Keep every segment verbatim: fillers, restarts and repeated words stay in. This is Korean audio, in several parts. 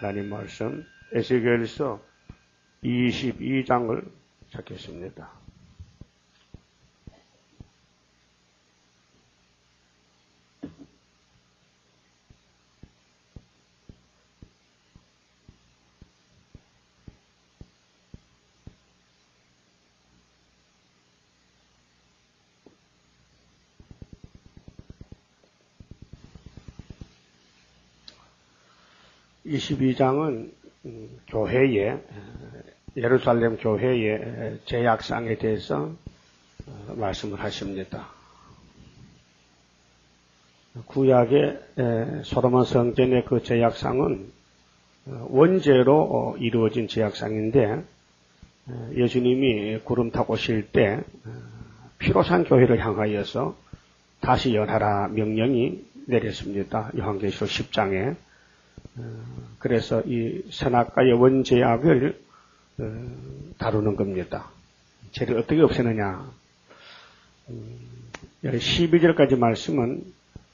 하나님 말씀 에스겔서 이십이 장을 찾겠습니다. 이십이 장은 교회의 예루살렘 교회의 제약상에 대해서 말씀을 하십니다. 구약의 솔로몬 성전의 그 제약상은 원죄로 이루어진 제약상인데 예수님이 구름 타고 오실 때 피로 산 교회를 향하여서 다시 연하라 명령이 내렸습니다. 요한계시록 십 장에. 그래서 이 선악과의 원죄악을 다루는 겁니다. 죄를 어떻게 없애느냐. 십이 절까지 말씀은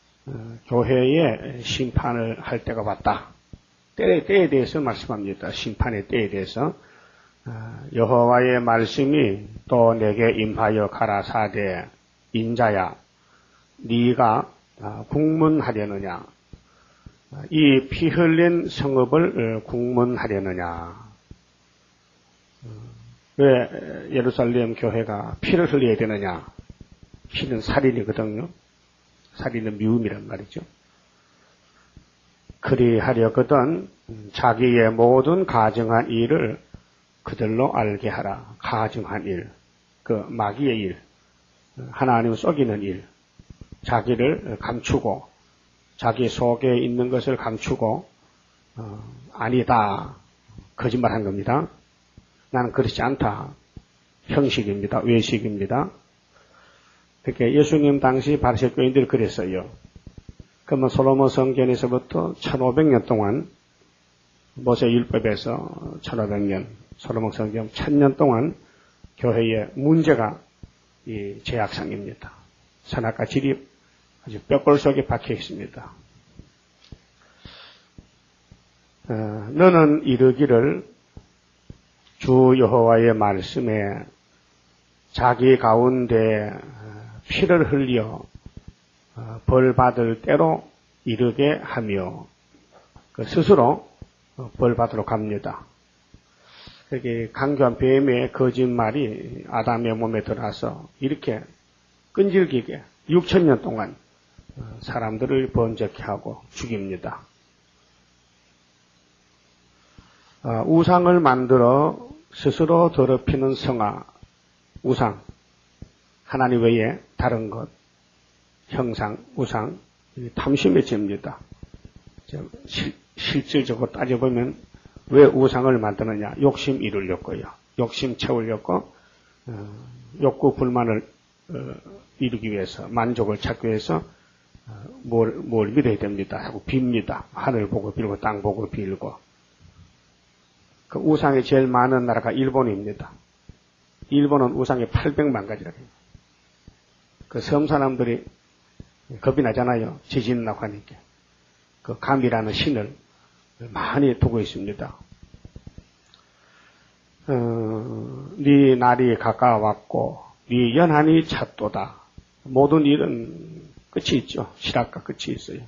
교회의 심판을 할 때가 왔다. 때에, 때에 대해서 말씀합니다. 심판의 때에 대해서. 여호와의 말씀이 또 내게 임하여 가라사대 인자야 네가 국문하려느냐. 이 피 흘린 성읍을 국문하려느냐. 왜 예루살렘 교회가 피를 흘려야 되느냐. 피는 살인이거든요. 살인은 미움이란 말이죠. 그리하려거든 자기의 모든 가증한 일을 그들로 알게 하라. 가증한 일, 그 마귀의 일, 하나님을 속이는 일, 자기를 감추고 자기 속에 있는 것을 감추고 어, 아니다. 거짓말한 겁니다. 나는 그렇지 않다. 형식입니다. 외식입니다. 그렇게 예수님 당시 바리새 교인들이 그랬어요. 그러면 솔로몬 성전에서부터 천오백 년 동안 모세 율법에서 천오백 년, 솔로몬 성전 천 년 동안 교회의 문제가 이 제약상입니다. 선악과 질이 아주 뼈골 속에 박혀 있습니다. 어, 너는 이르기를 주 여호와의 말씀에 자기 가운데 피를 흘려 어, 벌 받을 때로 이르게 하며 그 스스로 벌 받으러 갑니다. 그게 강교한 뱀의 거짓말이 아담의 몸에 들어와서 이렇게 끈질기게 육천 년 동안 사람들을 번쩍케 하고 죽입니다. 어, 우상을 만들어 스스로 더럽히는 성화, 우상, 하나님 외에 다른 것, 형상, 우상, 탐심의 죄입니다. 실, 실질적으로 따져보면 왜 우상을 만드느냐? 욕심 이루려고요. 욕심 채우려고 어, 욕구 불만을 어, 이루기 위해서, 만족을 찾기 위해서 뭘, 뭘 믿어야 됩니다 하고 빕니다. 하늘 보고 빌고 땅 보고 빌고. 그 우상이 제일 많은 나라가 일본입니다. 일본은 우상이 팔백만 가지라. 그 섬 사람들이 겁이 나잖아요. 지진 나고 하니까. 그 감이라는 신을 많이 두고 있습니다. 어, 네 날이 가까워왔고 네 연한이 찼도다. 모든 일은 끝이 있죠. 실학과 끝이 있어요.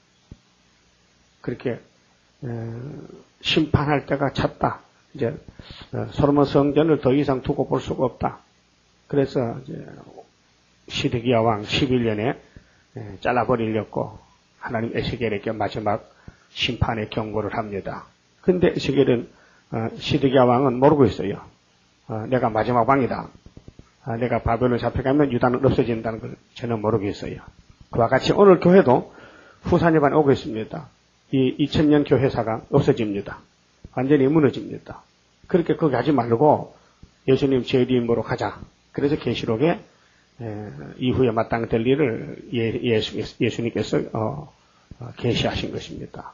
그렇게 에, 심판할 때가 찼다. 이제 어, 솔로몬 성전을 더 이상 두고 볼 수가 없다. 그래서 이제 시드기야 왕 십일 년에 에, 잘라버리려고 하나님 에스겔에게 마지막 심판의 경고를 합니다. 근데 에스겔은 어, 시드기야 왕은 모르고 있어요. 어, 내가 마지막 왕이다. 어, 내가 바벨론 잡혀가면 유다는 없어진다는 걸 저는 모르겠어요. 그와 같이 오늘 교회도 후사년반에 오고 있습니다. 이 이천 년 교회사가 없어집니다. 완전히 무너집니다. 그렇게 거기 하지 말고 예수님 재림으로 가자. 그래서 계시록에 이후에 마땅될 일을 예, 예수, 예수님께서 어, 어, 계시하신 것입니다.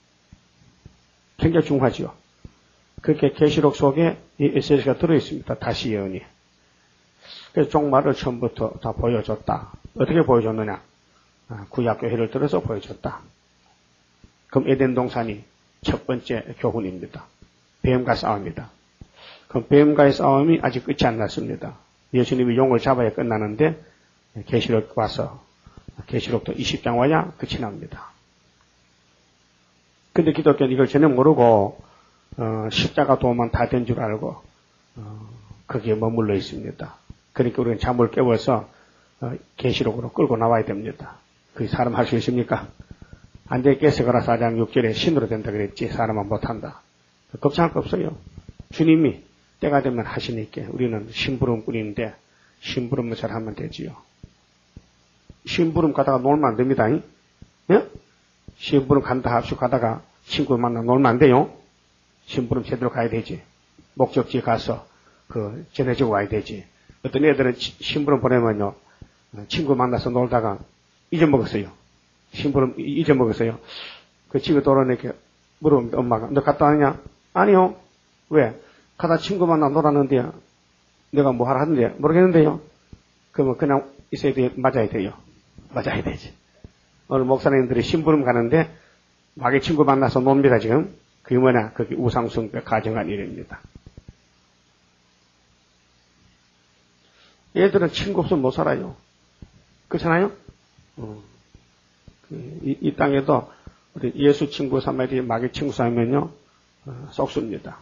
굉장히 중요하죠. 그렇게 계시록 속에 이 에스겔서가 들어있습니다. 다시 예언이. 그래서 종말을 처음부터 다 보여줬다. 어떻게 보여줬느냐? 구약교회를 들어서 보여줬다. 그럼 에덴 동산이 첫 번째 교훈입니다. 뱀과 싸움이다. 그럼 뱀과의 싸움이 아직 끝이 안 났습니다. 예수님이 용을 잡아야 끝나는데 계시록 와서 계시록도 이십 장 와야 끝이 납니다. 근데 기독교는 이걸 전혀 모르고 어, 십자가 도만 다 된 줄 알고 어, 거기에 머물러 있습니다. 그러니까 우리는 잠을 깨워서 어, 계시록으로 끌고 나와야 됩니다. 그 사람 할 수 있습니까? 안 되겠어. 그라 사 장 육 절에 신으로 된다 그랬지. 사람은 못한다. 걱정할 거 없어요. 주님이 때가 되면 하시니까 우리는 심부름꾼인데 심부름을 잘 하면 되지요. 심부름 가다가 놀면 안 됩니다. 예? 심부름 간다 합시고 가다가 친구 만나 놀면 안 돼요. 심부름 제대로 가야 되지. 목적지에 가서 그 전해주고 와야 되지. 어떤 애들은 심부름 보내면요 친구 만나서 놀다가 잊어먹었어요. 심부름 잊어먹었어요. 그 집에 돌아오니까 물어봅니다. 엄마가 너 갔다 왔냐? 아니요. 왜? 가다 친구 만나 놀았는데 내가 뭐 하라 하는데 모르겠는데요. 그러면 그냥 있어야 돼. 맞아야 돼요. 맞아야 되지. 오늘 목사님들이 심부름 가는데 마귀 친구 만나서 놉니다 지금. 그게 뭐냐? 그게 우상숭배 가정한 일입니다. 얘들은 친구 없으면 못 살아요. 그렇잖아요? 어. 이, 이 땅에도 우리 예수 친구 삼아야지 마귀 친구 삼으면요 어, 썩습니다.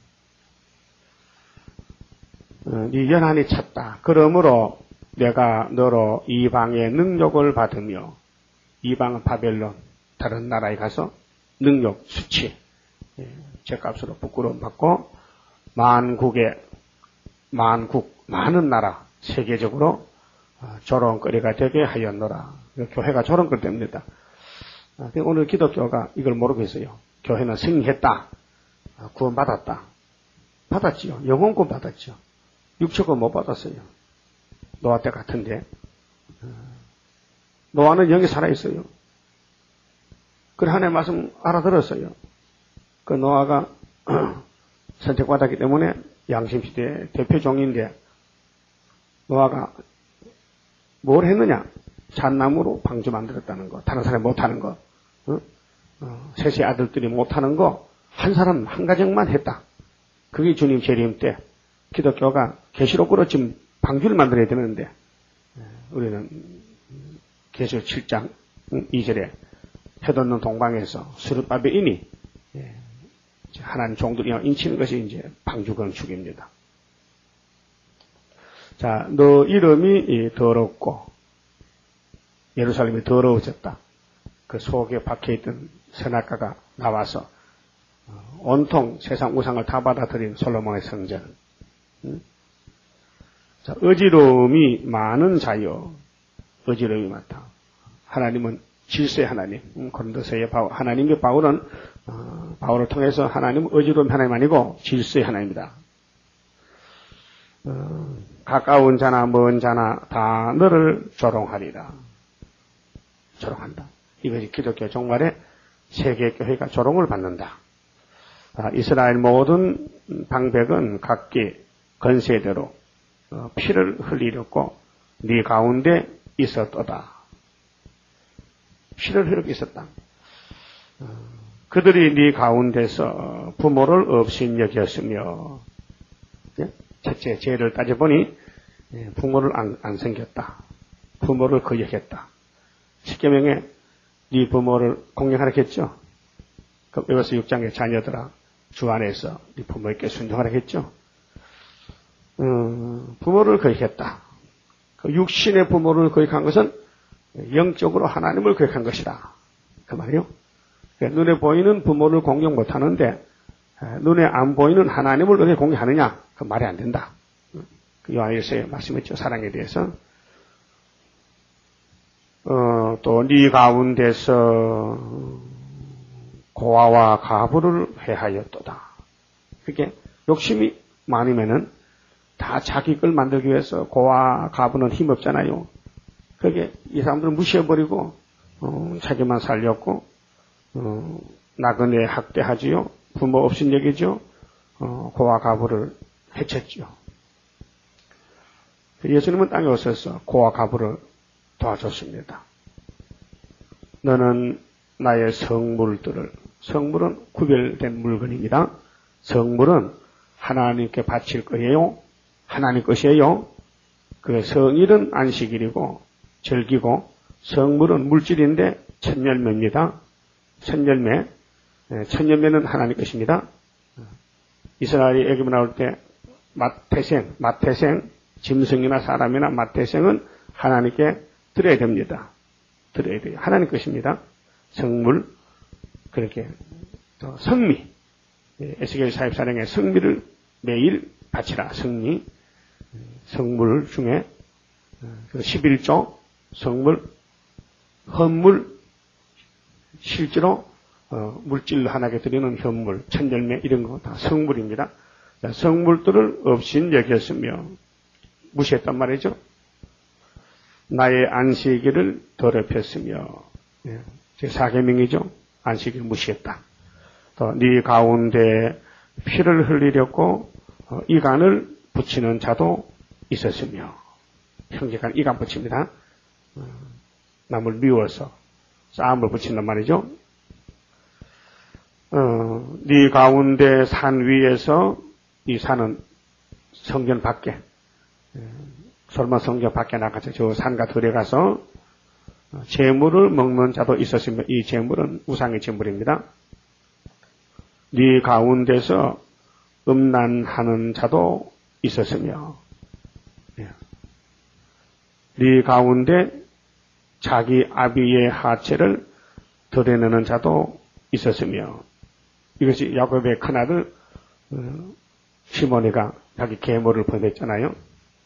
어, 네 연한이 찼다. 그러므로 내가 너로 이방의 능력을 받으며 이방은 바벨론 다른 나라에 가서 능력 수치 예, 제값으로 부끄러움 받고 만국의 만국 많은 나라 세계적으로 어, 조롱거리가 되게 하였노라. 교회가 조롱거리 됩니다. 어, 오늘 기독교가 이걸 모르고 있어요. 교회는 승리했다. 어, 구원받았다. 받았지요. 영혼구원 받았죠. 육체구원 못 받았어요. 노아 때 같은데 어, 노아는 영이 살아있어요. 그래 하나님의 말씀 알아들었어요. 그 노아가 선택받았기 때문에 양심시대의 대표종인데 노아가 뭘 했느냐? 잣나무로 방주 만들었다는 거. 다른 사람이 못하는 거. 어? 어, 셋의 아들들이 못하는 거. 한 사람, 한 가정만 했다. 그게 주님 재림 때 기독교가 계시록으로 지금 방주를 만들어야 되는데 우리는 계시록 칠 장 이 절에 해돋는 동방에서 수르바벨인이 하나님 종들이 인치는 것이 이제 방주 건축입니다. 자, 너 이름이 더럽고 예루살렘이 더러워졌다. 그 속에 박혀있던 선악과가 나와서 온통 세상 우상을 다 받아들인 솔로몬의 성전. 응? 자, 어지러움이 많은 자여. 어지러움이 많다. 하나님은 질서의 하나님. 응? 고린도서의 바울, 하나님의 바울은 어, 바울을 통해서 하나님은 어지러움의 하나님 아니고 질서의 하나님이다. 어, 가까운 자나 먼 자나 다 너를 조롱하리라. 조롱한다. 이것이 기독교 종말에 세계교회가 조롱을 받는다. 아, 이스라엘 모든 방백은 각기 건세대로 어, 피를 흘리렸고 네 가운데 있었도다. 피를 흘리고 있었다. 어, 그들이 네 가운데서 부모를 없인 여겼으며 예? 첫째 죄를 따져보니 예, 부모를 안, 안 생겼다. 부모를 거역했다. 십계명에 네 부모를 공경하라 했죠. 그 에베소 육 장의 자녀들아 주 안에서 네 부모에게 순종하라 했죠. 음, 부모를 거역했다. 그 육신의 부모를 거역한 것은 영적으로 하나님을 거역한 것이다. 그 말이요. 그러니까 눈에 보이는 부모를 공경 못하는데 눈에 안 보이는 하나님을 어떻게 공경하느냐? 그 말이 안 된다. 그 요한일서에 말씀했죠. 사랑에 대해서. 어, 또 네 가운데서 고아와 가부를 해하였도다. 그게 욕심이 많으면은 다 자기 걸 만들기 위해서 고아 가부는 힘없잖아요. 그게 이 사람들은 무시해버리고 어, 자기만 살렸고 어, 나그네 학대하지요. 부모 없인 얘기죠. 어, 고아 가부를 해쳤죠. 예수님은 땅에 오셔서 고아 가부를 도와줬습니다. 너는 나의 성물들을 성물은 구별된 물건입니다. 성물은 하나님께 바칠 거예요. 하나님 것이에요. 그 성일은 안식일이고 절기고 성물은 물질인데 첫열매입니다. 첫열매, 첫열매는 하나님 것입니다. 이스라엘이 애굽에 나올 때 맏태생, 맏태생, 짐승이나 사람이나 맏태생은 하나님께 드려야 됩니다. 드려야 돼요. 하나님 것입니다. 성물, 그렇게 또 성미, 에스겔 사십사령의 성미를 매일 바치라. 성미, 성물 중에 십일조, 성물, 헌물, 실제로 어, 물질 하나에 드리는 현물, 천열매 이런 거 다 성물입니다. 자, 성물들을 없인 여겼으며 무시했단 말이죠. 나의 안식일을 더럽혔으며, 예, 제 사계명이죠. 안식일을 무시했다. 또 네 가운데 피를 흘리려고 어, 이간을 붙이는 자도 있었으며, 형제간 이간 붙입니다. 어, 남을 미워서 싸움을 붙인단 말이죠. 어, 네 가운데 산 위에서, 이 산은 성전 밖에, 솔로몬 성전 밖에 나가서 저 산과 들에 가서 재물을 먹는 자도 있었으며, 이 재물은 우상의 재물입니다. 네 가운데서 음란하는 자도 있었으며, 네 가운데 자기 아비의 하체를 드러내는 자도 있었으며, 이것이 야곱의 큰아들 시몬이가 자기 계모를 보냈잖아요.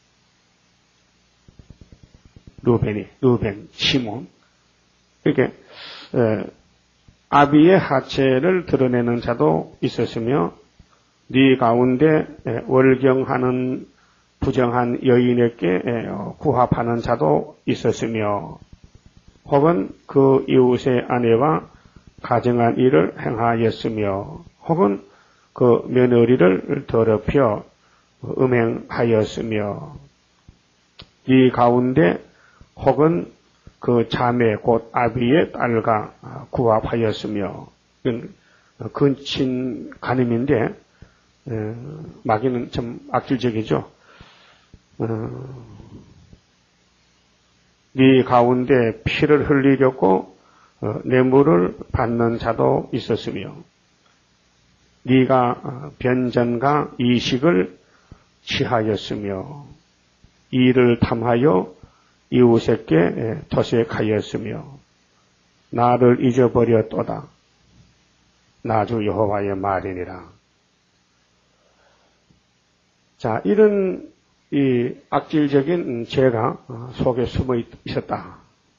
루벤이, 루벤, 시몬. 이렇게 에, 아비의 하체를 드러내는 자도 있었으며, 네 가운데 에, 월경하는 부정한 여인에게 에, 구합하는 자도 있었으며, 혹은 그 이웃의 아내와 가정한 일을 행하였으며, 혹은 그 며느리를 더럽혀 음행하였으며, 이 가운데 혹은 그 자매 곧 아비의 딸과 구합하였으며, 이건 근친 간음인데 마귀는 좀 악질적이죠. 네 가운데 피를 흘리려고 뇌물을 받는 자도 있었으며, 네가 변전과 이식을 취하였으며, 이를 탐하여 이웃에게 토색하였으며, 나를 잊어버렸도다. 나 주 여호와의 말이니라. 자, 이런 이 악질적인 죄가 속에 숨어 있었다.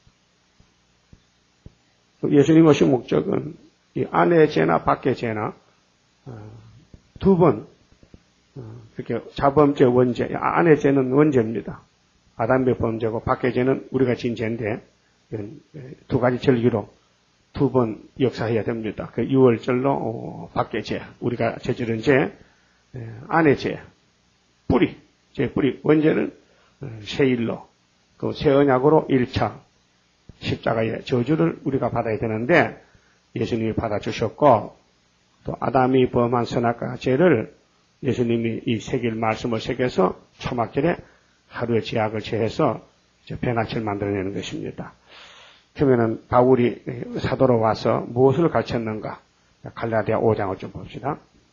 예수님 오신 목적은 이 안의 죄나 밖의 죄나 두 번 이렇게 자범죄, 원죄, 안의 죄는 원죄입니다. 아담의 범죄고 밖의 죄는 우리가 진 죄인데 두 가지 절기로 두 번 역사해야 됩니다. 그 유월절로 밖의 죄, 우리가 저지른 죄, 안의 죄, 뿌리, 죄 뿌리, 원죄는 세일로, 그 새 언약으로 일 차 십자가의 저주를 우리가 받아야 되는데 예수님이 받아주셨고, 또 아담이 범한 선악과 죄를 예수님이 이 새길 말씀을 새겨서 초막절에 하루의 죄악을 제해서 변화체를 만들어내는 것입니다. 그러면은 바울이 사도로 와서 무엇을 가르쳤는가? 갈라디아 오 장을 좀 봅시다.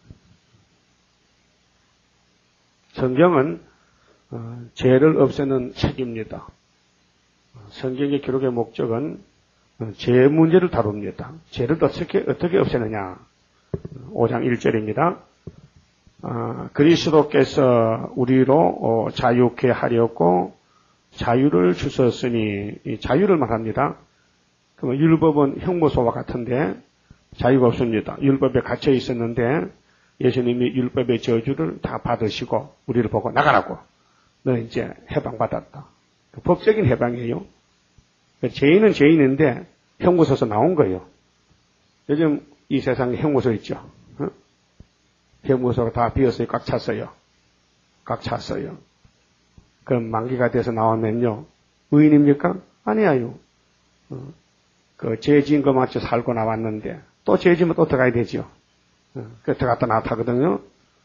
성경은 어, 죄를 없애는 책입니다. 성경의 기록의 목적은 죄 문제를 다룹니다. 죄를 어떻게, 어떻게 없애느냐. 오 장 일 절입니다. 아, 그리스도께서 우리로 어, 자유케 하려고 자유를 주셨으니, 이 자유를 말합니다. 그러면 율법은 형무소와 같은데 자유가 없습니다. 율법에 갇혀 있었는데 예수님이 율법의 저주를 다 받으시고 우리를 보고 나가라고. 너 이제 해방받았다. 법적인 해방이에요. 죄인은 죄인인데 형무소에서 나온 거예요. 요즘 이 세상에 형무소 있죠. 어? 형무소가 다 비었어요. 꽉 찼어요. 꽉 찼어요. 그럼 만기가 돼서 나오면요, 의인입니까? 아니에요. 어, 그 죄 지은 것 맞춰 살고 나왔는데 또 죄지면 또 들어가야 되죠. 그 들어갔다 나왔다 하거든요.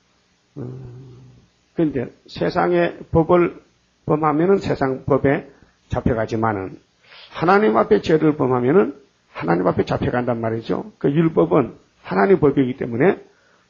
그런데 세상의 법을 범하면은 세상 법에 잡혀가지만은 하나님 앞에 죄를 범하면은 하나님 앞에 잡혀간단 말이죠. 그 율법은 하나님 법이기 때문에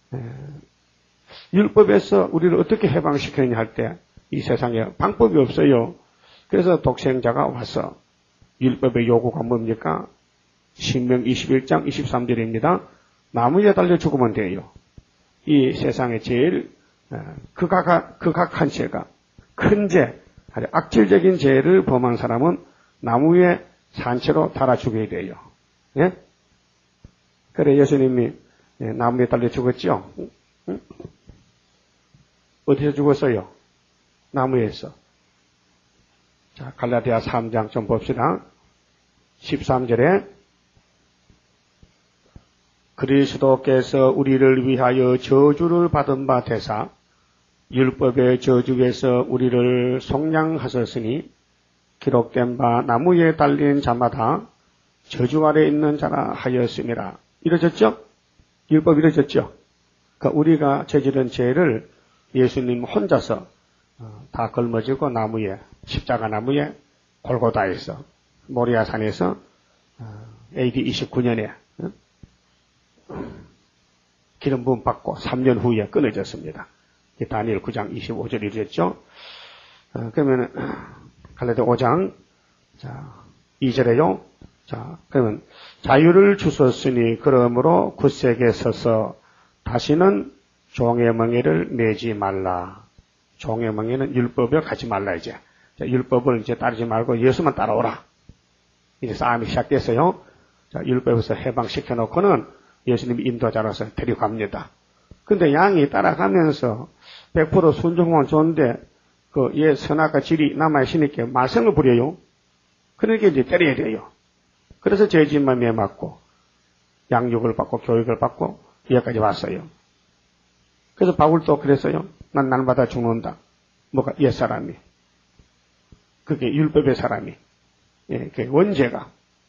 율법에서 우리를 어떻게 해방시키느냐 할 때 이 세상에 방법이 없어요. 그래서 독생자가 와서 율법의 요구가 뭡니까? 신명 이십일 장 이십삼 절입니다. 나무에 달려 죽으면 돼요. 이 세상에 제일 극악한, 극악한 죄가 큰 죄, 아주 악질적인 죄를 범한 사람은 나무에 산채로 달아 죽여야 돼요. 예? 그래 예수님이 나무에 달려 죽었죠. 응? 어디서 죽었어요? 나무에서. 자, 갈라디아 삼 장 좀 봅시다. 십삼 절에 그리스도께서 우리를 위하여 저주를 받은 바 되사 율법의 저주에서 우리를 속량하셨으니 기록된 바 나무에 달린 자마다 저주 아래 있는 자라 하였음이라. 이러졌죠? 율법 이러졌죠? 그러니까 우리가 저지른 죄를 예수님 혼자서 다 걸머지고 나무에, 십자가 나무에 골고다에서, 모리아산에서 에이디 이십구 년에 기름 부음 받고 삼 년 후에 끊어졌습니다. 다니엘 구 장 이십오 절이 이랬죠. 그러면 갈라디아 오 장 자, 이 절에요. 자, 그러면 자유를 주셨으니 그러므로 굳세게 서서 다시는 종의 멍에를 매지 말라. 종의 멍에는 율법에 가지 말라 이제. 자, 율법을 이제 따르지 말고 예수만 따라오라. 이제 싸움이 시작됐어요. 자, 율법에서 해방시켜 놓고는 예수님이 인도자로서 데려갑니다. 근데 양이 따라가면서 백 퍼센트 순종하면 좋은데 그 얘 선악과 질이 남아있으니까 말썽을 부려요. 그러니까 이제 때려야 돼요. 그래서 죄짓만 매맞고 양육을 받고 교육을 받고 여기까지 왔어요. 그래서 바울도 그랬어요. 난 날마다 죽는다. 뭐가 옛사람이. 그게 율법의 사람이. 예, 그게 원죄가.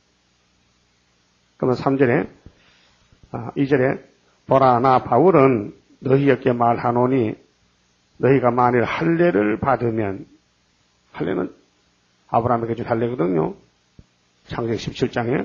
그러면 삼 절에 아, 이 절에 보라 나 바울은 너희에게 말하노니 너희가 만일 할례를 받으면 할례는 아브라함에게 준 할례거든요. 창세기 십칠 장에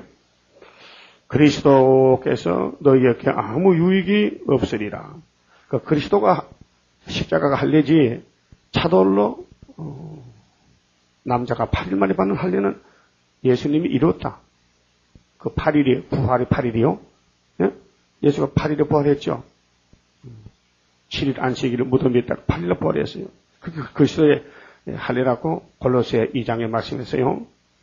그리스도께서 너희에게 아무 유익이 없으리라. 그 그리스도가 십자가가 할례지 차돌로 어, 남자가 팔 일 만에 받는 할례는 예수님이 이뤘다. 그 팔 일이 부활이 팔 일이요. 예? 예수가 팔 일에 부활했죠. 칠 일 안식일을 무덤에 있다가 팔 일에 부활했어요. 그게 그리스도의 할례라고 골로새 이 장에 말씀했어요.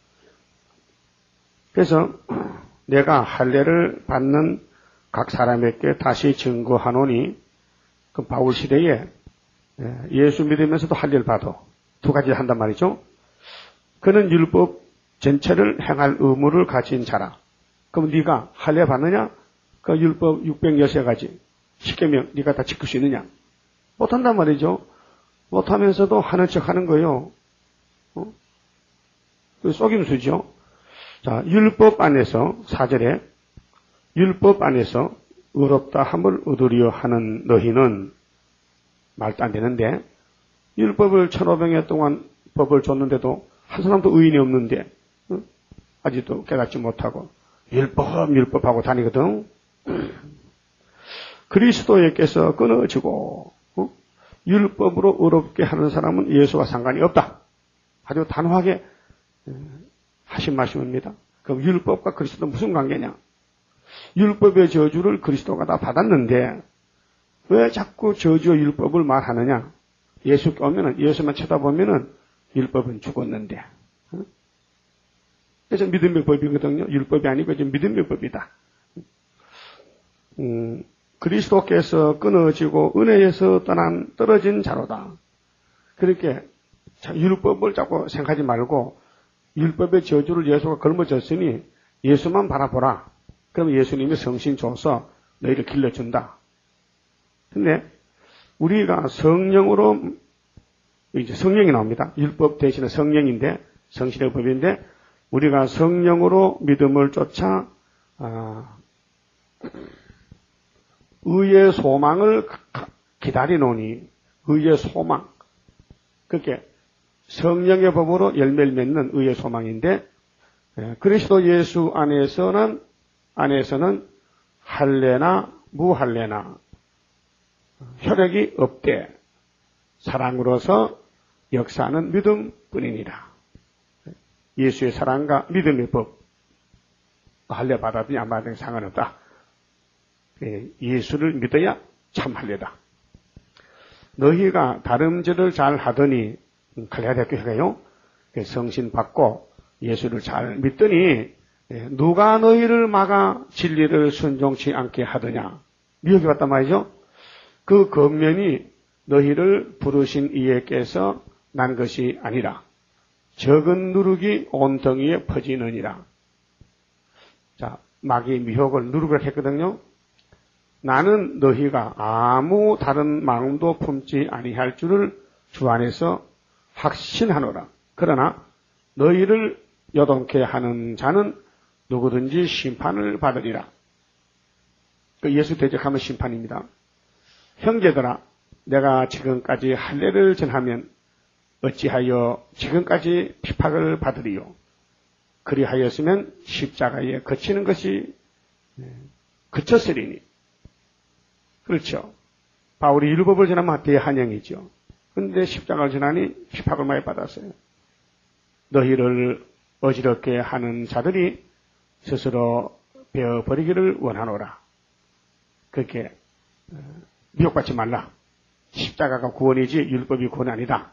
그래서 내가 할례를 받는 각 사람에게 다시 증거하노니 그 바울 시대에 예수 믿으면서도 할례를 받아 두 가지 한단 말이죠. 그는 율법 전체를 행할 의무를 가진 자라. 그럼 네가 할례 받느냐? 그 율법 육백육 가지 십계명 네가 다 지킬 수 있느냐? 못한단 말이죠. 못하면서도 하는 척 하는 거예요. 어? 그 속임수죠. 자, 율법 안에서 사 절에 율법 안에서 의롭다 함을 얻으려 하는 너희는 말도 안 되는데 율법을 천오백 년 동안 법을 줬는데도 한 사람도 의인이 없는데 어? 아직도 깨닫지 못하고 율법 율법하고 다니거든. 그리스도에게서 끊어지고 어? 율법으로 의롭게 하는 사람은 예수와 상관이 없다. 아주 단호하게 하신 말씀입니다. 그럼 율법과 그리스도 무슨 관계냐? 율법의 저주를 그리스도가 다 받았는데 왜 자꾸 저주의 율법을 말하느냐? 예수께 오면은 예수만 쳐다보면은 율법은 죽었는데. 어? 그래서 믿음의 법이거든요. 율법이 아니고 이제 믿음의 법이다. 음, 그리스도께서 끊어지고 은혜에서 떠난 떨어진 자로다. 그렇게 율법을 자꾸 생각하지 말고 율법의 저주를 예수가 걸머졌으니 예수만 바라보라. 그럼 예수님이 성신 줘서 너희를 길러준다. 근데 우리가 성령으로 이제 성령이 나옵니다. 율법 대신에 성령인데 성신의 법인데 우리가 성령으로 믿음을 쫓아 아, 의의 소망을 기다리노니, 의의 소망. 그렇게 성령의 법으로 열매를 맺는 의의 소망인데, 그리스도 예수 안에서는, 안에서는 할례나 무할례나 혈액이 없대. 사랑으로서 역사하는 믿음뿐이니라. 예수의 사랑과 믿음의 법. 할례 받았더니 안 받았더니 상관없다. 예수를 믿어야 참 할례다. 너희가 다름질을 잘 하더니, 갈라디아교회가요, 성신 받고 예수를 잘 믿더니 누가 너희를 막아 진리를 순종치 않게 하더냐. 미혹이 왔단 말이죠. 그 권면이 너희를 부르신 이에게서 난 것이 아니라 적은 누룩이 온덩이에 퍼지느니라. 자, 마귀 미혹을 누룩을 했거든요. 나는 너희가 아무 다른 마음도 품지 아니할 줄을 주 안에서 확신하노라. 그러나 너희를 요동케 하는 자는 누구든지 심판을 받으리라. 그 예수 대적하면 심판입니다. 형제들아, 내가 지금까지 할례를 전하면 어찌하여 지금까지 핍박을 받으리요. 그리하였으면 십자가에 거치는 것이 그쳤으리니. 그렇죠. 바울이 율법을 전하면 대한영이죠. 그런데 십자가를 전하니 핍박을 많이 받았어요. 너희를 어지럽게 하는 자들이 스스로 베어버리기를 원하노라. 그렇게 미혹받지 말라. 십자가가 구원이지 율법이 구원이 아니다.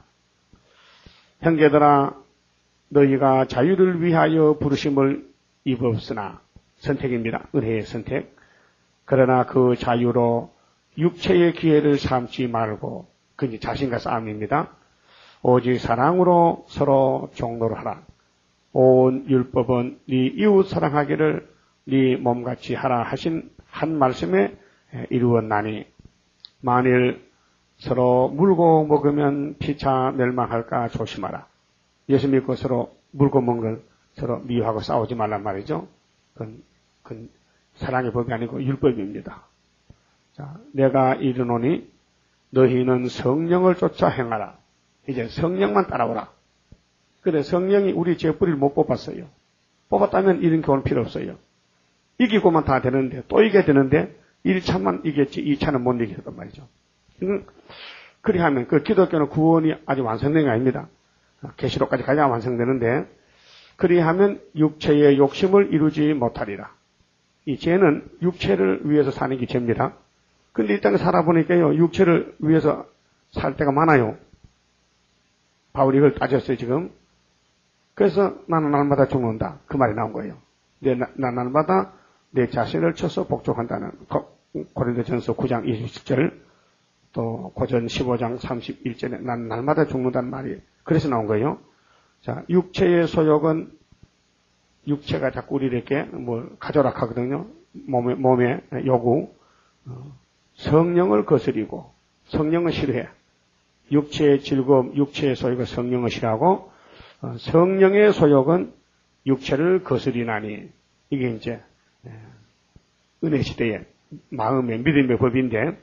형제들아, 너희가 자유를 위하여 부르심을 입었으나, 선택입니다. 은혜의 선택. 그러나 그 자유로 육체의 기회를 삼지 말고, 그게 자신과 싸움입니다. 오직 사랑으로 서로 종로를 하라. 온 율법은 네 이웃 사랑하기를 네 몸같이 하라 하신 한 말씀에 이루었나니, 만일 서로 물고 먹으면 피차 멸망할까 조심하라. 예수 믿고 서로 물고 먹는 걸 서로 미워하고 싸우지 말란 말이죠. 그건, 그건 사랑의 법이 아니고 율법입니다. 자, 내가 이르노니 너희는 성령을 쫓아 행하라. 이제 성령만 따라오라. 그래, 성령이 우리 제 뿌리를 못 뽑았어요. 뽑았다면 이런 교훈 필요 없어요. 이기고만 다 되는데, 또 이겨야 되는데, 일 차만 이겼지 이 차는 못 이겼단 말이죠. 그리하면 그 기독교는 구원이 아직 완성된 게 아닙니다. 계시록까지 가야 완성되는데, 그리하면 육체의 욕심을 이루지 못하리라. 이 죄는 육체를 위해서 사는 게 죄입니다. 근데 이 땅에 살아보니까요, 육체를 위해서 살 때가 많아요. 바울이 이걸 따졌어요, 지금. 그래서 나는 날마다 죽는다. 그 말이 나온 거예요. 내, 나, 나 날마다 내 자신을 쳐서 복종한다는 고린도전서 구 장 이십칠 절, 또 고전 십오 장 삼십일 절에 난 날마다 죽는다는 말이 그래서 나온 거예요. 자, 육체의 소욕은 육체가 자꾸 우리에게 뭘 가져라 하거든요. 몸의, 몸의 요구. 성령을 거스리고 성령을 싫어해. 육체의 즐거움, 육체의 소욕은 성령을 싫어하고 성령의 소욕은 육체를 거스리나니. 이게 이제 은혜 시대의 마음의 믿음의 법인데,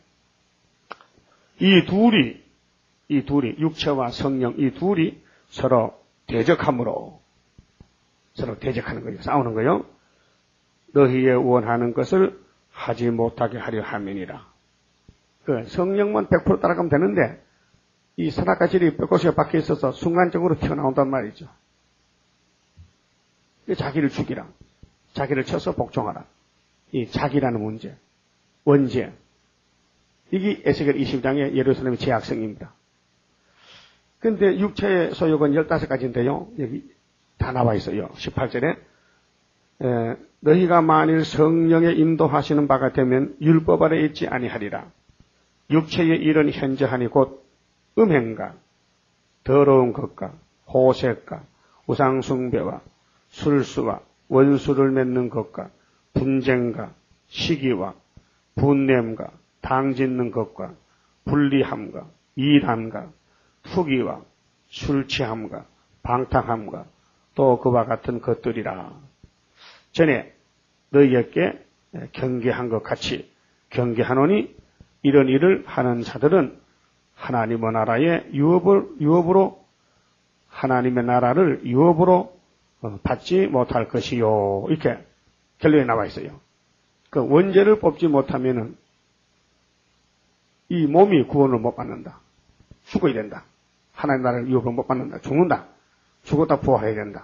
이 둘이 이 둘이 육체와 성령 이 둘이 서로 대적함으로 서로 대적하는 거예요. 싸우는 거예요. 너희의 원하는 것을 하지 못하게 하려 함이니라. 그 성령만 백 퍼센트 따라가면 되는데 이 선악과질이 뼈꼬시가 박혀 있어서 순간적으로 튀어나온단 말이죠. 자기를 죽이라. 자기를 쳐서 복종하라. 이 자기라는 문제, 원죄. 이게 에스겔 이십 장의 예루살렘의 제약성입니다. 그런데 육체의 소욕은 열다섯 가지인데요. 여기 다 나와 있어요. 십팔 절에 에, 너희가 만일 성령의 인도하시는 바가 되면 율법 아래 있지 아니하리라. 육체의 일은 현저하니 곧 음행과 더러운 것과 호색과 우상숭배와 술수와 원수를 맺는 것과 분쟁과 시기와 분냄과 당짓는 것과 불리함과 이단과 투기와 술취함과 방탕함과 또 그와 같은 것들이라. 전에 너희에게 경계한 것 같이 경계하노니 이런 일을 하는 자들은 하나님의 나라의 유업을, 유업으로 하나님의 나라를 유업으로 받지 못할 것이요. 이렇게 결론에 나와 있어요. 그 원죄를 뽑지 못하면은 이 몸이 구원을 못 받는다. 죽어야 된다. 하나님 나라를 유업으로 못 받는다. 죽는다. 죽었다 부활해야 된다.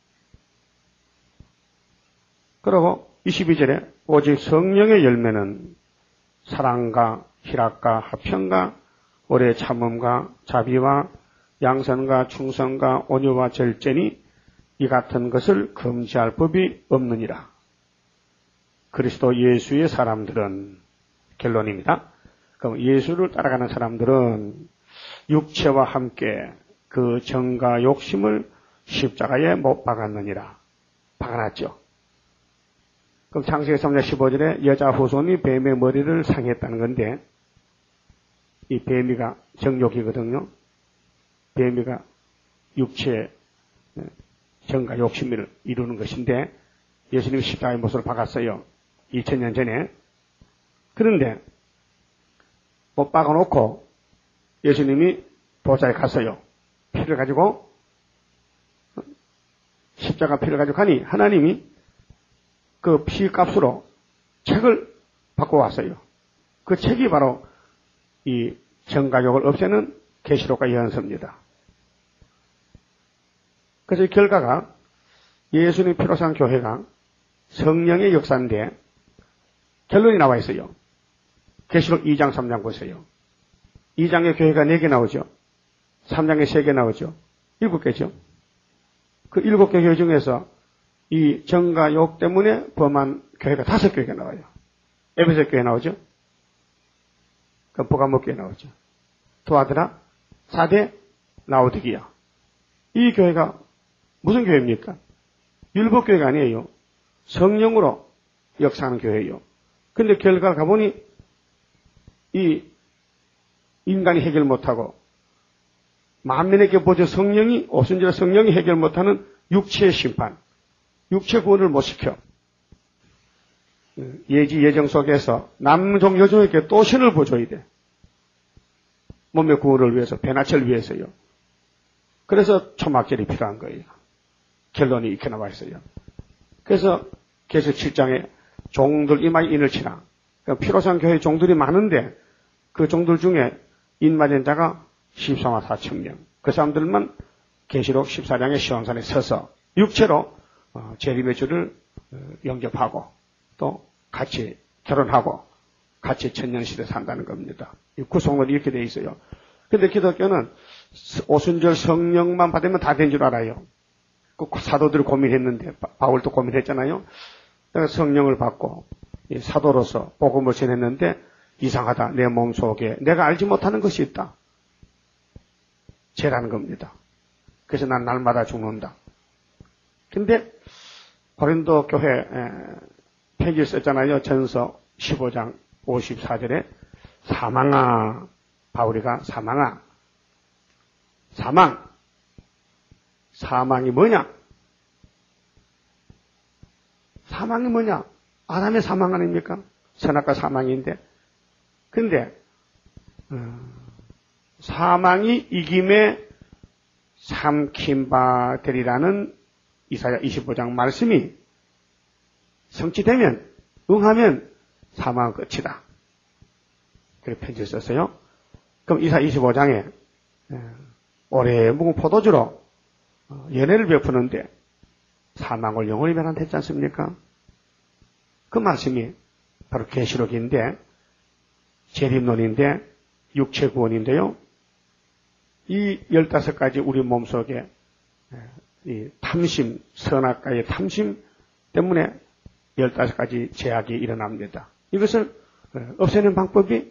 그리고 이십이 절에 오직 성령의 열매는 사랑과 희락과 화평과 오래 참음과 자비와 양선과 충성과 온유와 절제니 이 같은 것을 금지할 법이 없느니라. 그리스도 예수의 사람들은 결론입니다. 그럼 예수를 따라가는 사람들은 육체와 함께 그 정과 욕심을 십자가에 못 박았느니라. 박아놨죠. 그럼 창세기 삼 장 십오 절에 여자 후손이 뱀의 머리를 상했다는 건데 이 뱀이가 정욕이거든요. 뱀이가 육체의 정과 욕심을 이루는 것인데 예수님이 십자가의 못으로 박았어요. 이천 년 전에. 그런데 못 박아놓고 예수님이 보좌에 갔어요. 피를 가지고 십자가 피를 가지고 가니 하나님이 그 피값으로 책을 바꿔왔어요. 그 책이 바로 이 정가욕을 없애는 계시록과 예언서입니다. 그래서 이 결과가 예수님 피로 산 교회가 성령의 역사인데 결론이 나와 있어요. 계시록 이 장 삼 장 보세요. 이 장에 교회가 네 개 나오죠. 삼 장에 세 개 나오죠. 일곱 개죠. 그 일곱 개 교회 중에서 이 정과 욕 때문에 범한 교회가 다섯 교회가 나와요. 에베소 교회 나오죠. 그 보가목 교회 나오죠. 도아드라, 사대, 라오디기야. 이 교회가 무슨 교회입니까? 율법 교회가 아니에요. 성령으로 역사하는 교회예요. 근데 결과를 가보니 이 인간이 해결 못하고 만민에게 보여 성령이 오순절 성령이 해결 못하는 육체의 심판, 육체 구원을 못 시켜. 예지 예정 속에서 남종 여종에게 또 신을 보여줘야 돼. 몸의 구원을 위해서, 배나체를 위해서요. 그래서 초막절이 필요한 거예요. 결론이 이렇게 나와 있어요. 그래서 계시록 칠 장에 종들 이마에 인을 치라. 그러니까 피로산 교회 종들이 많은데 그 종들 중에 인맞은 자가 십삼만 사천 명. 그 사람들만 계시록 십사 장의 시온산에 서서 육체로 재림의 주를 영접하고 또 같이 결혼하고 같이 천년시대 산다는 겁니다. 구성론이 이렇게 돼 있어요. 근데 기독교는 오순절 성령만 받으면 다 된 줄 알아요. 그 사도들이 고민했는데 바울도 고민했잖아요. 성령을 받고 사도로서 복음을 전했는데 이상하다. 내 몸속에 내가 알지 못하는 것이 있다. 죄라는 겁니다. 그래서 난 날마다 죽는다. 근데 고린도 교회 편지를 썼잖아요. 전서 십오 장 오십사 절에 사망아, 바울이가 사망아, 사망, 사망이 뭐냐? 사망이 뭐냐? 아담의 사망 아닙니까? 선악과 사망인데. 근데 어, 사망이 이김에 삼킴바 되리라는 이사야 이십오 장 말씀이 성취되면, 응하면 사망은 끝이다. 그렇게 편지를 썼어요. 그럼 이사야 이십오 장에 올해 묵은 포도주로 연애를 베푸는데 사망을 영원히 면한다 했지 않습니까? 그 말씀이 바로 계시록인데 재림론인데 육체 구원인데요. 이 열다섯 가지 우리 몸속에 이 탐심, 선악과의 탐심 때문에 열다섯 가지 제약이 일어납니다. 이것을 없애는 방법이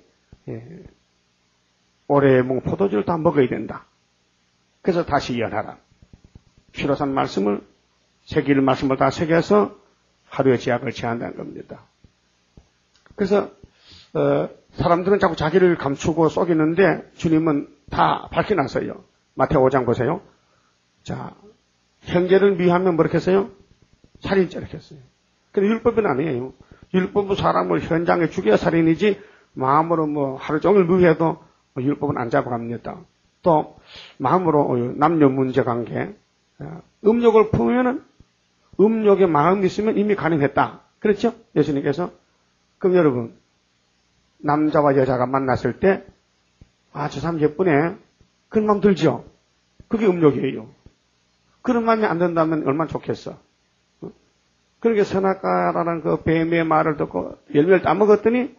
올해 묵은 포도주를 다 먹어야 된다. 그래서 다시 연하라. 피로 산 말씀을 새길 말씀을 다 새겨서 하루의 제약을 제한다는 겁니다. 그래서 어, 사람들은 자꾸 자기를 감추고 속이는데 주님은 다 밝혀놨어요. 마태오 오 장 보세요. 자, 형제를 미워하면 뭐 이렇게 했어요? 살인죄 이렇게 했어요. 근데 율법은 아니에요. 율법은 사람을 현장에 죽여 살인이지 마음으로 뭐 하루 종일 무해도 율법은 안 잡아갑니다. 또 마음으로 남녀 문제 관계, 음욕을 품으면은 음욕에 마음이 있으면 이미 가능했다. 그렇죠? 예수님께서. 그럼 여러분, 남자와 여자가 만났을 때, 아, 저 사람 예쁘네. 그런 마음 들죠? 그게 음욕이에요. 그런 마음이 안 든다면 얼마나 좋겠어. 그러게 선악과라는 그 뱀의 말을 듣고 열매를 따먹었더니,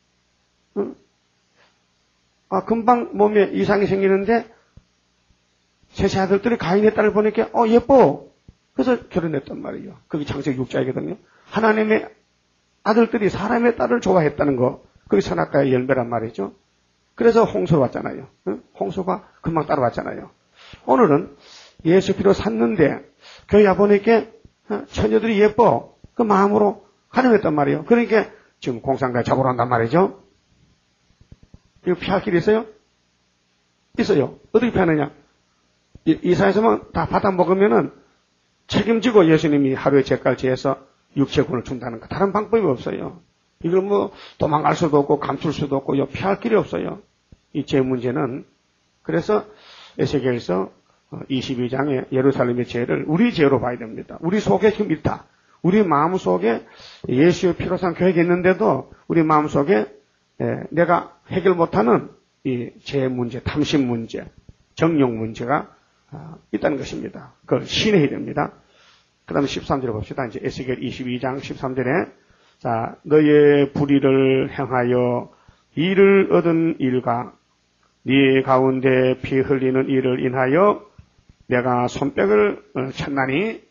아, 금방 몸에 이상이 생기는데, 셋째 아들들이 가인의 딸을 보니까, 어, 예뻐. 그래서 결혼했단 말이에요. 그게 창세기 육 장이거든요. 하나님의 아들들이 사람의 딸을 좋아했다는 거. 그게 선악과의 열매란 말이죠. 그래서 홍수로 왔잖아요. 홍수가 금방 따라왔잖아요. 오늘은 예수 피로 샀는데 교회 와보니까 처녀들이 예뻐. 그 마음으로 가능했단 말이에요. 그러니까 지금 공산당에 잡으러 한단 말이죠. 이거 피할 길이 있어요? 있어요. 어떻게 피하느냐? 이사에서만 다 받아 먹으면은 책임지고 예수님이 하루에 죗갈 지해서 육체군을 준다는 거. 다른 방법이 없어요. 이걸 뭐 도망갈 수도 없고 감출 수도 없고 피할 길이 없어요. 이 죄 문제는. 그래서 에스겔서 이십이 장에 예루살렘의 죄를 우리 죄로 봐야 됩니다. 우리 속에 지금 있다. 우리 마음 속에 예수의 피로 산 교회가 있는데도 우리 마음 속에 내가 해결 못하는 이 죄 문제, 탐심 문제, 정욕 문제가 있다는 것입니다. 그걸 신해야 됩니다. 그 다음에 십삼 절에 봅시다. 이제 에스겔 이십이 장 십삼 절에 자, 너의 불의를 행하여 이를 얻은 일과 네 가운데 피 흘리는 일을 인하여 내가 손뼉을 쳤나니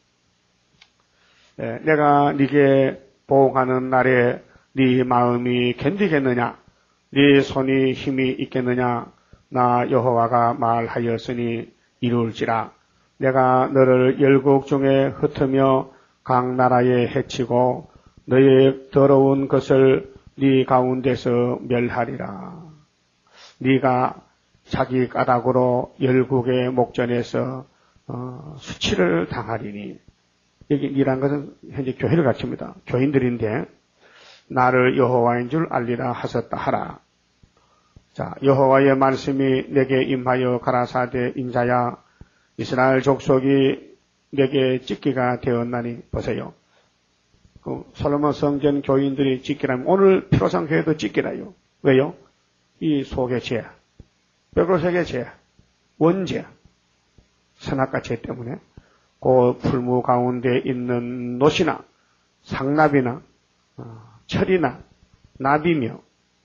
내가 네게 보호하는 날에 네 마음이 견디겠느냐 네 손이 힘이 있겠느냐 나 여호와가 말하였으니 이룰지라 내가 너를 열국 중에 흩으며 각 나라에 해치고 너의 더러운 것을 네 가운데서 멸하리라. 네가 자기 까닭으로 열국의 목전에서 어, 수치를 당하리니 여기 이란 것은 현재 교회를 가르칩니다. 교인들인데 나를 여호와인 줄 알리라 하셨다 하라. 자, 여호와의 말씀이 내게 임하여 가라사대 인자야 이스라엘 족속이 내게 찍기가 되었나니 보세요. 그 솔로몬 성전 교인들이 찍기라면 오늘 피로상 교회도 찍기라요. 왜요? 이 속의 죄, 뼈로색의 죄, 원죄, 선악과 죄 때문에 그 풀무 가운데 있는 노시나 상납이나 어, 철이나 나비며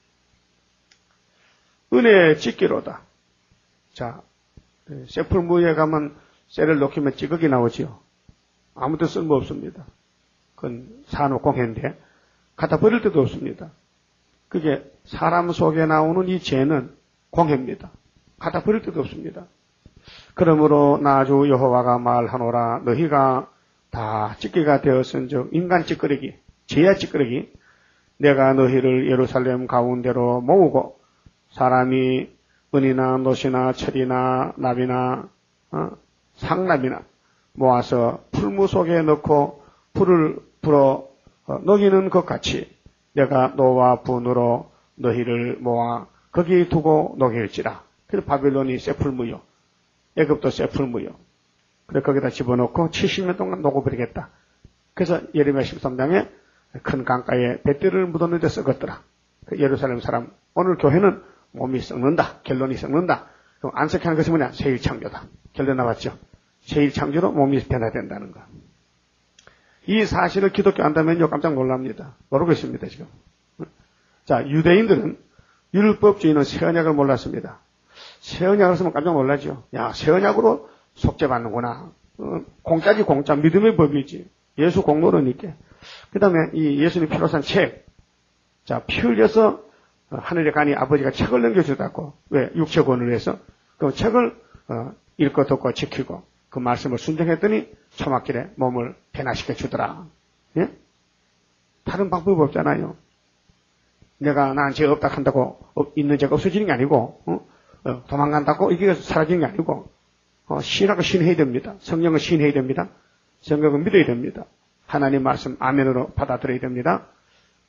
은혜 찍기로다. 자, 쇠풀무에 가면 쇠를 녹이면 찌꺼기 나오지요. 아무도 쓸모 없습니다. 그건 산업공해인데 갖다 버릴 데도 없습니다. 그게 사람 속에 나오는 이 죄는 공해입니다. 갖다 버릴 데도 없습니다. 그러므로 나 주 여호와가 말하노라 너희가 다 찌꺼기가 되었은즉 인간 찌꺼기, 죄야 찌꺼기 내가 너희를 예루살렘 가운데로 모으고 사람이 은이나 노시나 철이나 나비나 어? 상납이나 모아서 풀무 속에 넣고 불을 불어 어, 녹이는 것 같이 내가 노와 분으로 너희를 모아 거기 두고 녹일지라. 그래서 바빌론이 쇠풀무요. 애굽도 쇠풀무요. 그래서 거기다 집어넣고 칠십 년 동안 녹아버리겠다. 그래서 예레미야 십삼 장에 큰 강가에 배때를 묻었는데 썩었더라. 그 예루살렘 사람 오늘 교회는 몸이 썩는다. 결론이 썩는다. 그럼 안석하는 것이 뭐냐? 세일창조다. 결론 나왔죠. 세일창조로 몸이 변화된다는 거. 이 사실을 기독교 안다면요 깜짝 놀랍니다. 모르고 있습니다 지금. 자, 유대인들은 율법주의는 새언약을 몰랐습니다. 새언약을 쓰면 깜짝 놀라죠. 야, 새언약으로 속죄받는구나. 어, 공짜지 공짜. 믿음의 법이지. 예수 공로로니까. 그 다음에 이 예수님 피로 산 책. 자, 피 흘려서 하늘에 가니 아버지가 책을 넘겨주다고. 왜? 육체권을 위해서. 그 책을 어, 읽고 듣고 지키고 그 말씀을 순종했더니 초막길에 몸을 변화시켜 주더라. 예? 다른 방법이 없잖아요. 내가 난 죄 없다 한다고 있는 죄가 없어지는 게 아니고 어? 어, 도망간다고 이게 사라지는 게 아니고 어, 신하고 신해야 됩니다. 성령을 신해야 됩니다. 성경을 믿어야 됩니다. 하나님 말씀 아멘으로 받아들여야 됩니다.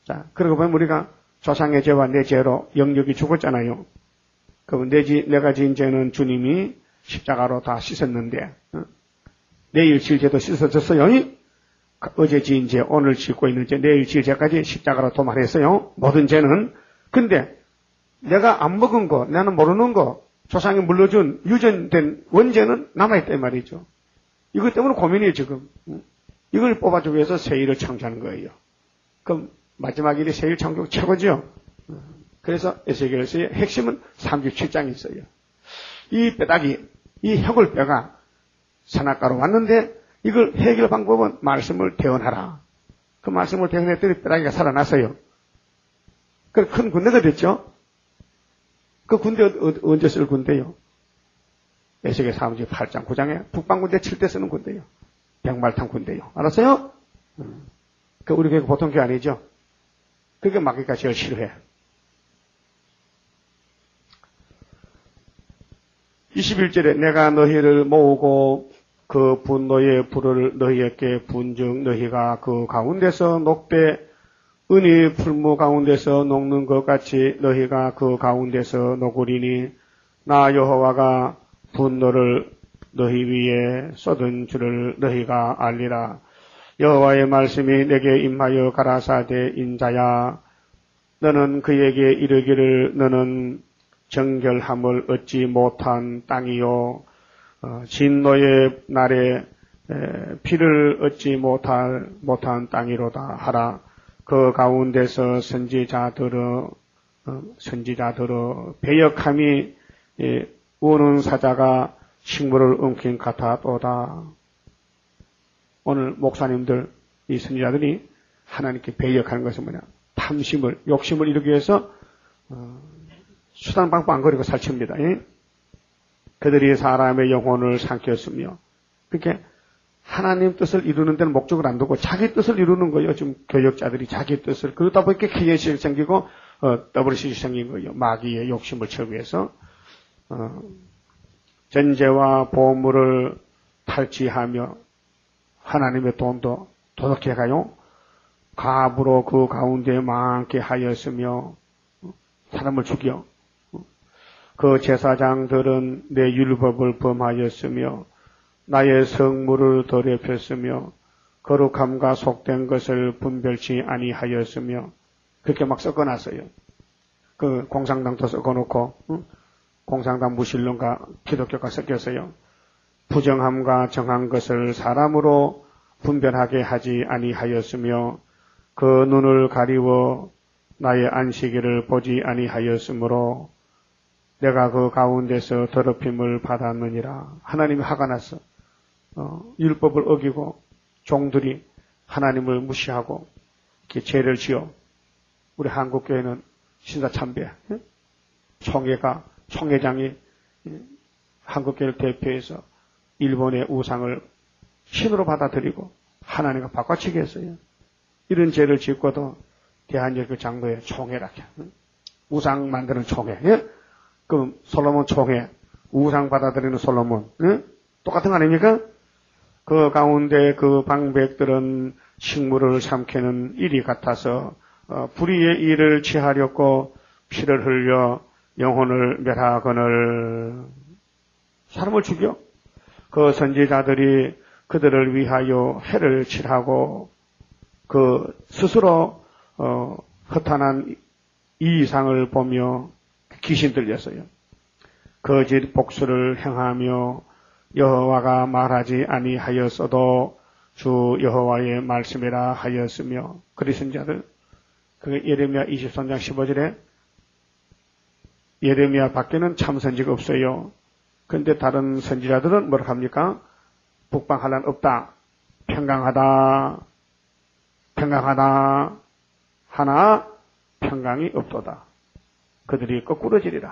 자, 그러고 보면 우리가 조상의 죄와 내 죄로 영육이 죽었잖아요. 그럼 내 지, 내가 지은 죄는 주님이 십자가로 다 씻었는데, 어? 내일 지을 죄도 씻어졌어요. 어제 지은 죄, 오늘 짓고 있는 죄, 내일 지을 죄까지 십자가로 도말했어요. 모든 죄는. 근데 내가 안 먹은 거, 나는 모르는 거, 조상이 물려준 유전된 원죄는 남아있단 말이죠. 이것 때문에 고민이에요, 지금. 이걸 뽑아주기 위해서 새일을 창조하는 거예요. 그럼 마지막 일이 새일 창조 최고죠. 그래서 에스겔서의 핵심은 삼십칠 장이 있어요. 이 뼈다귀, 이 혁을 뼈가 선악과로 왔는데 이걸 해결 방법은 말씀을 대언하라. 그 말씀을 대언했더니 뼈다귀가 살아났어요. 그 큰 군대가 됐죠. 그 군대 언제 쓸 군대요? 에스겔 삼십팔 장 구 장에 북방군대 칠 때 쓰는 군대요. 백말탄 군대요. 알았어요? 음. 그 우리 교회 보통 교회 아니죠? 그게 마귀가 제일 싫어해. 이십일 절에 내가 너희를 모으고 그 분노의 불을 너희에게 분즉 너희가 그 가운데서 녹되 은이 풀무 가운데서 녹는 것 같이 너희가 그 가운데서 녹으리니 나 여호와가 분노를 너희 위에 쏟은 줄을 너희가 알리라. 여호와의 말씀이 내게 임하여 가라사대 인자야 너는 그에게 이르기를 너는 정결함을 얻지 못한 땅이요 어, 진노의 날에 에, 피를 얻지 못할 못한 땅이로다 하라. 그 가운데서 선지자들의 어, 선지자들의 배역함이 예, 우는 사자가 식물을 엉킨 같아도다. 오늘 목사님들 이 선지자들이 하나님께 배역하는 것은 뭐냐? 탐심을 욕심을 이루기 위해서 어, 수단 방법 안 거리고 살칩니다. 예? 그들이 사람의 영혼을 삼켰으며 그렇게 하나님 뜻을 이루는 데는 목적을 안 두고 자기 뜻을 이루는 거예요. 지금 교역자들이 자기 뜻을 그러다 보니까 기계식이 생기고 어, 더블식이 생긴 거예요. 마귀의 욕심을 채우기 위해서 어, 전제와 보물을 탈취하며 하나님의 돈도 도둑해 가요. 갑으로 그 가운데 많게 하였으며 사람을 죽여 그 제사장들은 내 율법을 범하였으며 나의 성물을 더럽혔으며 거룩함과 속된 것을 분별치 아니하였으며 그렇게 막 섞어놨어요. 그 공산당도 섞어놓고 응? 공산당 무신론과 기독교가 섞였어요. 부정함과 정한 것을 사람으로 분별하게 하지 아니하였으며 그 눈을 가리워 나의 안식일을 보지 아니하였으므로 내가 그 가운데서 더럽힘을 받았느니라. 하나님이 화가 났어. 어, 율법을 어기고 종들이 하나님을 무시하고 이렇게 죄를 지어. 우리 한국교회는 신사참배 예? 총회가 총회장이 예? 한국교회를 대표해서 일본의 우상을 신으로 받아들이고 하나님과 바꿔치기 했어요. 이런 죄를 짓고도 대한제일교 장로회 총회라. 예? 우상 만드는 총회. 예? 그럼 솔로몬 총회, 우상 받아들이는 솔로몬, 예? 똑같은 거 아닙니까? 그 가운데 그 방백들은 식물을 삼키는 일이 같아서 어, 불의의 일을 취하려고 피를 흘려 영혼을 멸하거늘 사람을 죽여 그 선지자들이 그들을 위하여 해를 칠하고 그 스스로 어, 허탄한 이 이상을 보며 귀신 들렸어요. 거짓 복수를 행하며 여호와가 말하지 아니하였어도 주 여호와의 말씀이라 하였으며 그리 선지자들 그 예레미야 이십삼 장 십오 절에 예레미야 밖에는 참 선지가 없어요. 그런데 다른 선지자들은 뭐라 합니까? 북방 환란 없다. 평강하다. 평강하다. 하나 평강이 없도다. 그들이 거꾸로지리라.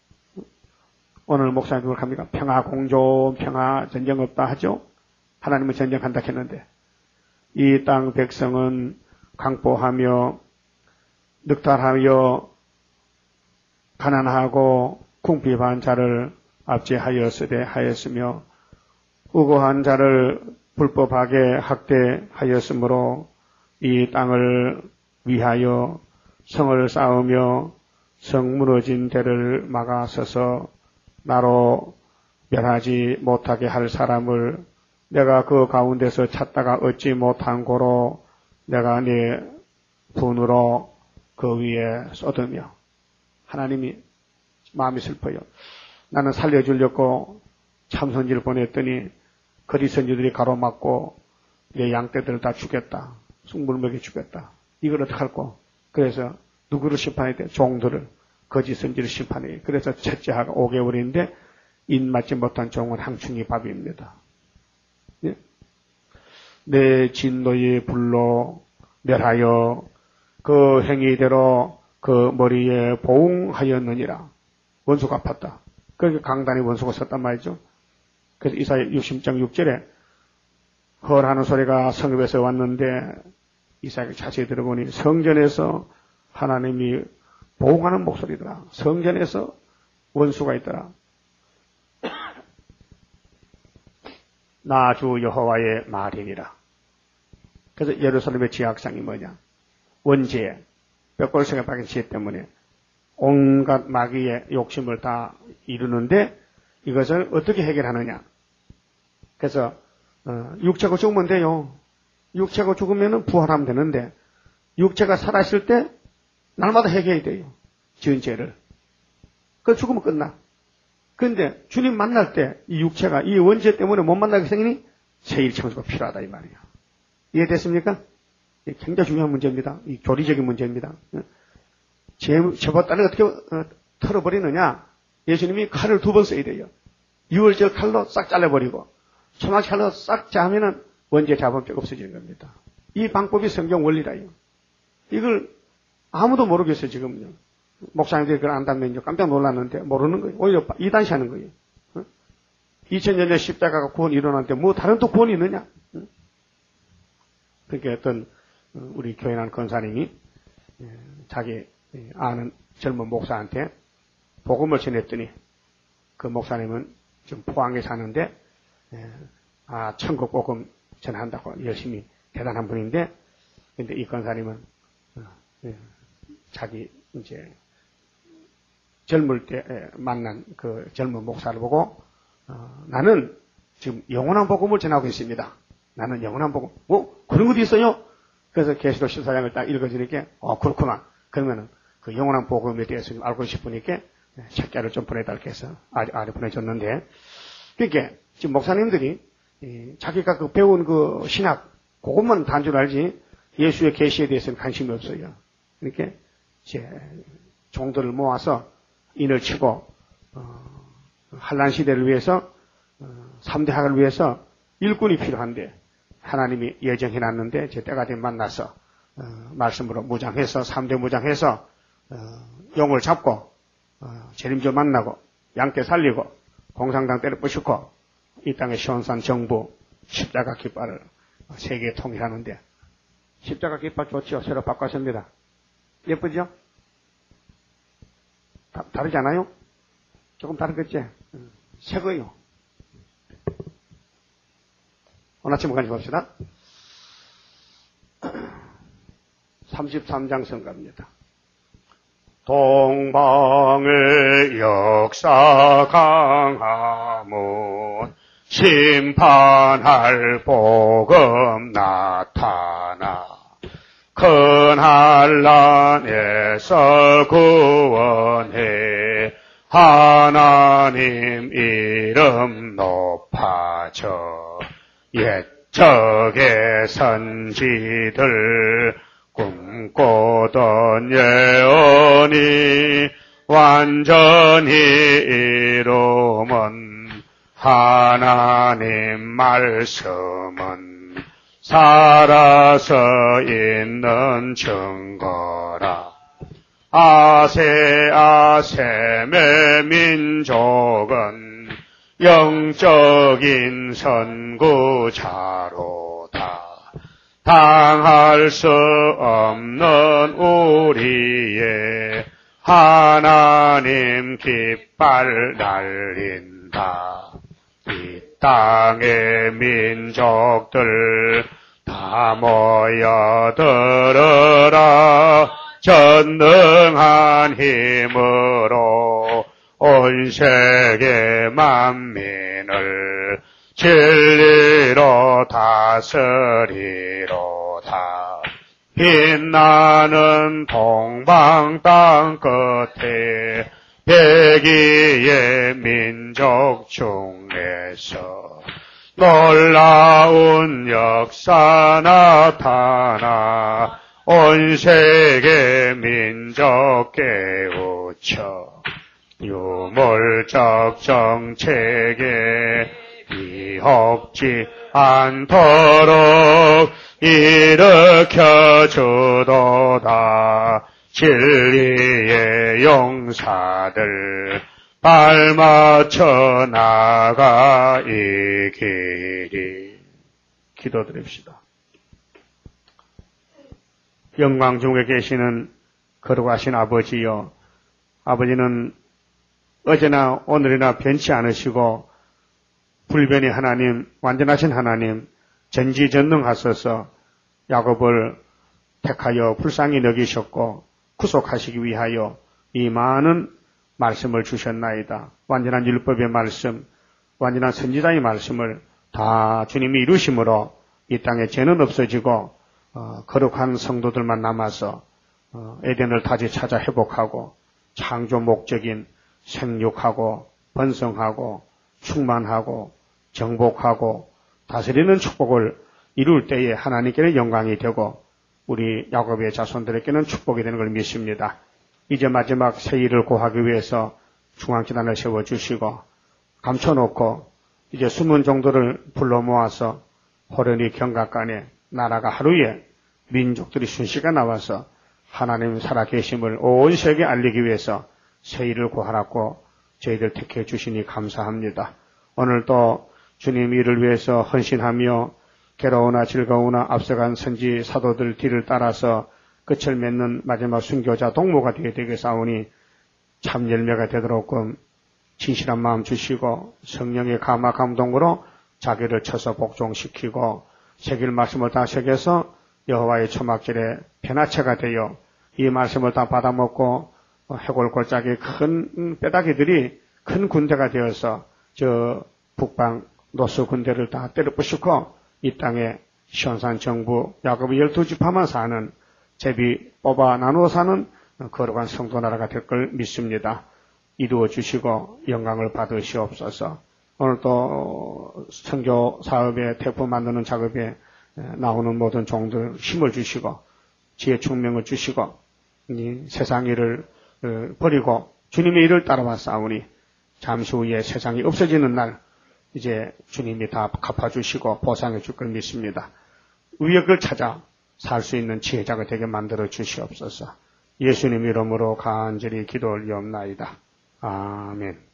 오늘 목사님 그걸 합니까? 평화 공존, 평화 전쟁 없다 하죠? 하나님은 전쟁한다 했는데 이 땅 백성은 강포하며 늑탈하여 가난하고 궁핍한 자를 압제하였으되 하였으며 우고한 자를 불법하게 학대하였으므로 이 땅을 위하여 성을 쌓으며 성 무너진 데를 막아서서 나로 멸하지 못하게 할 사람을 내가 그 가운데서 찾다가 얻지 못한 고로 내가 네 분으로 그 위에 쏟으며. 하나님이 마음이 슬퍼요. 나는 살려주려고 참선지를 보냈더니 거리 선지들이 가로막고 내 양떼들을 다 죽였다. 숭물 먹여 죽였다. 이걸 어떡할꼬? 그래서 누구를 심판해야 돼? 종들을. 거짓 선지를 심판해. 그래서 첫째 하가 오 개월인데 인맞지 못한 종은 항충이 밥입니다. 예? 내 진노의 불로 멸하여 그 행위대로 그 머리에 보응하였느니라. 원수가 아팠다. 그렇게 강단에 원수가 섰단 말이죠. 그래서 이사야 육십 장 육 절에 헐하는 소리가 성읍에서 왔는데 이사야가 자세히 들어보니 성전에서 하나님이 보응하는 목소리더라. 성전에서 원수가 있더라. 나 주 여호와의 말이니라. 그래서 예루살렘의 지학상이 뭐냐? 원죄, 뼈골성에 박인 죄 때문에 온갖 마귀의 욕심을 다 이루는데 이것을 어떻게 해결하느냐? 그래서 어, 육체가 죽으면 돼요. 육체가 죽으면 부활하면 되는데 육체가 살아있을 때 날마다 해결해야 돼요. 지은 죄를. 그 죽으면 끝나. 그런데 주님 만날 때 이 육체가 이 원죄 때문에 못 만나게 생기니 세일 청소가 필요하다 이 말이에요. 이해됐습니까? 굉장히 중요한 문제입니다. 이 교리적인 문제입니다. 죄, 죄보다는 어떻게 어, 털어버리느냐? 예수님이 칼을 두 번 써야 돼요. 유월절 칼로 싹 잘라버리고 초막 칼로 싹 자면은 원죄 자본죄가 없어지는 겁니다. 이 방법이 성경 원리라요. 이걸 아무도 모르겠어요 지금요. 목사님들이 그걸 안다면요 깜짝 놀랐는데 모르는 거예요. 오히려 이단시하는 거예요. 어? 이천 년에 십자가가 구원이 일어났는데 뭐 다른 또 구원이 있느냐? 어? 그렇게 어떤 우리 교회 난 권사님이 자기 아는 젊은 목사한테 복음을 전했더니 그 목사님은 지금 포항에 사는데 아 천국 복음 전한다고 열심히 대단한 분인데 근데 이 권사님은 자기 이제 젊을 때 만난 그 젊은 목사를 보고 어, 나는 지금 영원한 복음을 전하고 있습니다. 나는 영원한 복음. 뭐 그런 것도 있어요? 그래서 계시록 십사 장을 딱 읽어주니까 어 그렇구나. 그러면은 그 영원한 복음에 대해서 좀 알고 싶으니까 책자를 좀 보내달게 해서 아래, 아래 보내줬는데 그러니까 지금 목사님들이 이, 자기가 그 배운 그 신학 그것만 단줄 알지 예수의 계시에 대해서는 관심이 없어요. 그러니까 이제 종들을 모아서 인을 치고 어, 한란 시대를 위해서 어, 삼 대 학을 위해서 일꾼이 필요한데 하나님이 예정해놨는데 제 때가 되면 만나서 어, 말씀으로 무장해서 삼 대 무장해서 어, 용을 잡고 어, 재림조 만나고 양떼 살리고 공산당 때려 부시고 이 땅의 시온산 정부 십자가 깃발을 세계에 통일하는데 십자가 깃발 좋지요. 새로 바꿨습니다. 예쁘죠? 다, 다르지 않아요? 조금 다르겠지? 새 거요. 오늘 아침 같이 봅시다. 삼십삼 장 성가입니다. 동방의 역사 강하문 심판할 복음 나타나 큰 한란에서 구원해 하나님 이름 높아져 옛적의 선지들 꿈꾸던 예언이 완전히 이루면 하나님 말씀은 살아서 있는 증거라. 아세아셈의 민족은 영적인 선구자로다. 당할 수 없는 우리의 하나님 깃발 날린다. 이 땅의 민족들 다 모여들어라 전능한 힘으로 온 세계 만민을 진리로 다스리로다. 빛나는 동방 땅 끝에 백이의 민족 중에서 놀라운 역사 나타나 온 세계 민족 깨우쳐 유물적 정책에 미혹지 않도록 일으켜 주도다. 진리의 용사들 발맞춰 나가 이 길이. 기도드립시다. 영광 중에 계시는 거룩하신 아버지여, 아버지는 어제나 오늘이나 변치 않으시고 불변의 하나님, 완전하신 하나님, 전지전능하소서 야곱을 택하여 불쌍히 여기셨고 구속하시기 위하여 이 많은 말씀을 주셨나이다. 완전한 율법의 말씀, 완전한 선지자의 말씀을 다 주님이 이루심으로 이 땅에 죄는 없어지고 어, 거룩한 성도들만 남아서 어, 에덴을 다시 찾아 회복하고 창조 목적인 생육하고 번성하고 충만하고 정복하고 다스리는 축복을 이룰 때에 하나님께는 영광이 되고 우리 야곱의 자손들에게는 축복이 되는 걸 믿습니다. 이제 마지막 세일을 고하기 위해서 중앙기단을 세워주시고 감춰놓고 이제 숨은 정도를 불러 모아서 호련히 경각간에 나라가 하루에 민족들이 순식간에 나와서 하나님 살아계심을 온 세계에 알리기 위해서 세일을 고하라고 저희들 택해 주시니 감사합니다. 오늘도 주님 일을 위해서 헌신하며 괴로우나 즐거우나 앞서간 선지 사도들 뒤를 따라서 끝을 맺는 마지막 순교자 동무가 되게 되겠사오니 참 열매가 되도록끔 진실한 마음 주시고 성령의 감화 감동으로 자기를 쳐서 복종시키고 새길 말씀을 다 새겨서 여호와의 초막절에 변화체가 되어 이 말씀을 다 받아먹고 해골골짜기 큰 뼈다귀들이 큰 군대가 되어서 저 북방 노스 군대를 다 때려부수고 이 땅에 시온산 정부 야곱의 열두 지파만 사는 제비 뽑아 나누어 사는 거룩한 성도 나라가 될 걸 믿습니다. 이루어 주시고 영광을 받으시옵소서. 오늘 또 선교 사업에 태포 만드는 작업에 나오는 모든 종들 힘을 주시고 지혜 총명을 주시고 이 세상 일을 버리고 주님의 일을 따라왔사오니 잠시 후에 세상이 없어지는 날 이제 주님이 다 갚아주시고 보상해 줄 걸 믿습니다. 의역을 찾아 살 수 있는 지혜자가 되게 만들어 주시옵소서. 예수님 이름으로 간절히 기도 올리옵나이다. 아멘.